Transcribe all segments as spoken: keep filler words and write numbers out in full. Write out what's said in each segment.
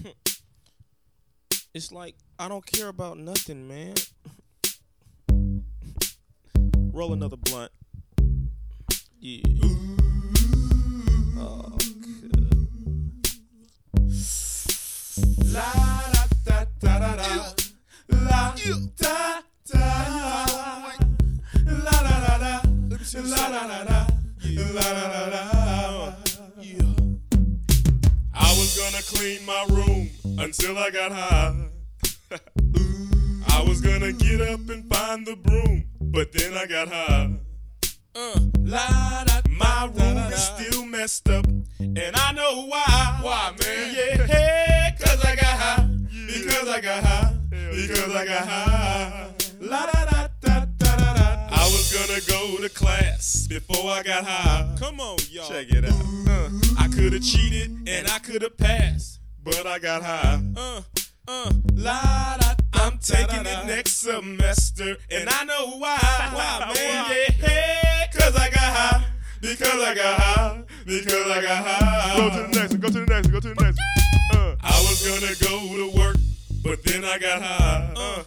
It's like I don't care about nothing, man. Roll another blunt. Yeah. Oh, good. La da da da da da. La da da. La da da da. La da da da. La da da da. Yeah. I was gonna clean my room until I got high. I was gonna get up and find the broom, but then I got high. Uh, la, da, my room da, da, is still messed up, and I know why. Why, man? Yeah, hey, cause I got high. Because I got high. Because I got high. La da da da da da da. I was gonna go to class before I got high. Come on, y'all. Check it out. Uh, I could have cheated and I could have passed, but I got high. Uh, uh, la da. I'm taking it next semester, and I know why. Why, man? Yeah, hey, cause I got high. Because I got high. Because I got high. Go to the next one. Go to the next one. Go to the next one. Uh. I was gonna go to work, but then I got high. Uh.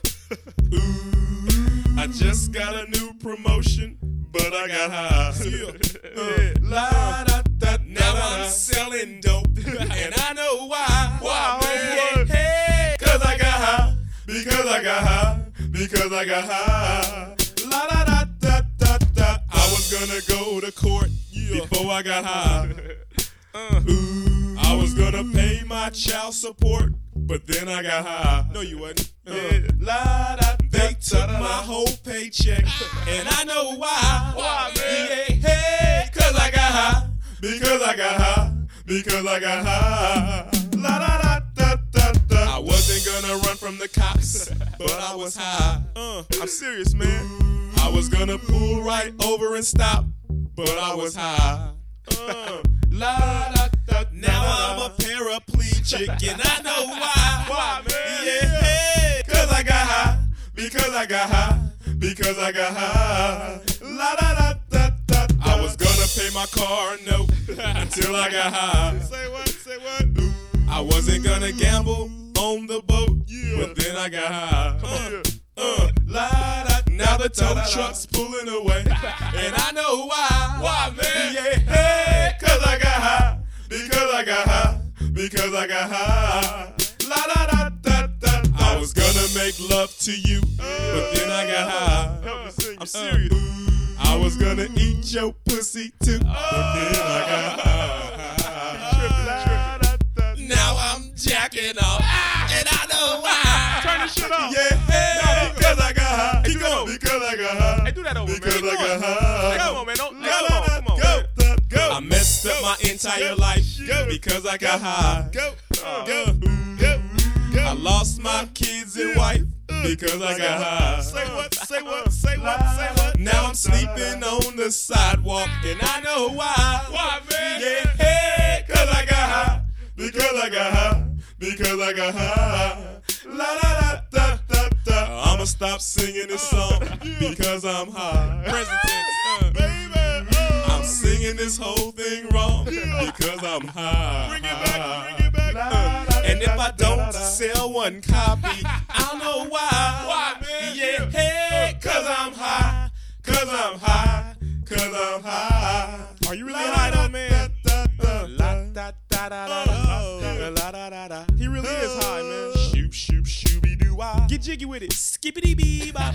Ooh, I just got a new promotion, but I got high. Yeah. Uh, la, da, da, now I'm selling dope, and I know why. Why, man? Yeah, hey, cause I got high. Because I got high. Because I got high. La da da da da da. I was gonna go to court yeah. before I got high. Uh, Ooh, I was gonna pay my child support, but then I got high. No, you wasn't. Uh, yeah. La da. They took my whole paycheck, and I know why. Why, man? Yeah, hey, cause I got high. Because I got high. Because I got high. La da da da da da. I wasn't gonna run from the cops, but I was high. Uh, I'm serious, man. I was gonna pull right over and stop, but I was high. Uh, la da da. Now I'm a paraplegic, and I know why. Why, man? Yeah, hey, cause I got high. Because I got high. Because I got high. La da da da da. I was gonna pay my car note until I got high. Say what? Say what? I wasn't gonna gamble on the boat, yeah. but then I got high. Uh, uh, la, da, now the tow truck's pulling away, and I know why. Why, man? Yeah, hey, cause I got high. Because I got high. Because I got high. La da da da da. I was gonna make love to you, but then I got high. Help me sing. I'm serious. Uh, I was gonna eat your pussy too, but then I got high. Now I'm jacking off, and I know why. Turn this shit off. Yeah, hey, because I got high. Keep going. Because I got high. Hey, do that over, Because man. I got high. Come on, man. Don't, Go, come on, come on. go, man. go. I messed up my entire life because I got high. Go. Go, go, go. I lost my kids and wife because I got high. Say what? Say what? Say what? Say what? Now I'm sleeping on the sidewalk, and I know why. Why, man? Yeah, hey, cause I got high. Because I got high. Because I got high. La da da da da da. I'ma stop singing this song because I'm high. Present tense. Uh, Baby. Oh. I'm singing this whole thing wrong because I'm high. Bring it back. Bring it back. Uh, and if I don't sell one copy, I don't know why. Why, man? Yeah, hey, cause I'm high. Cause I'm high. Cause I'm high. Are you really high though, man? Uh, La da da da da da. La da da da. He really is high, man. Shoop, shoop, shooby doo wah. Get jiggy with it. Skippity bee bop.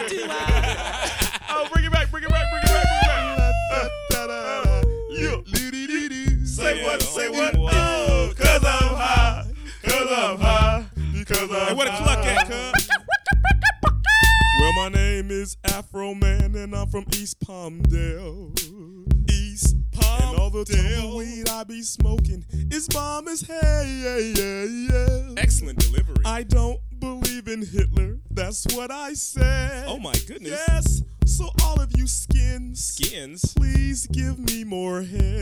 Oh, bring it back. Bring it back. Bring it back. Bring it back. Yeah. Say what? Say what? Boy. Oh, cause I'm high. Cause I'm high. Because I'm Hey, where the high. cluck at, cuz? Well, my name is Afro Man, and I'm from East Palmdale. East Palmdale. And all the tumbleweed I be smoking is bomb as hell. Yeah, yeah, yeah. Excellent delivery. I don't believe in Hitler. That's what I said. Oh my goodness. Yes. So all of you skins, Skins. please give me more head.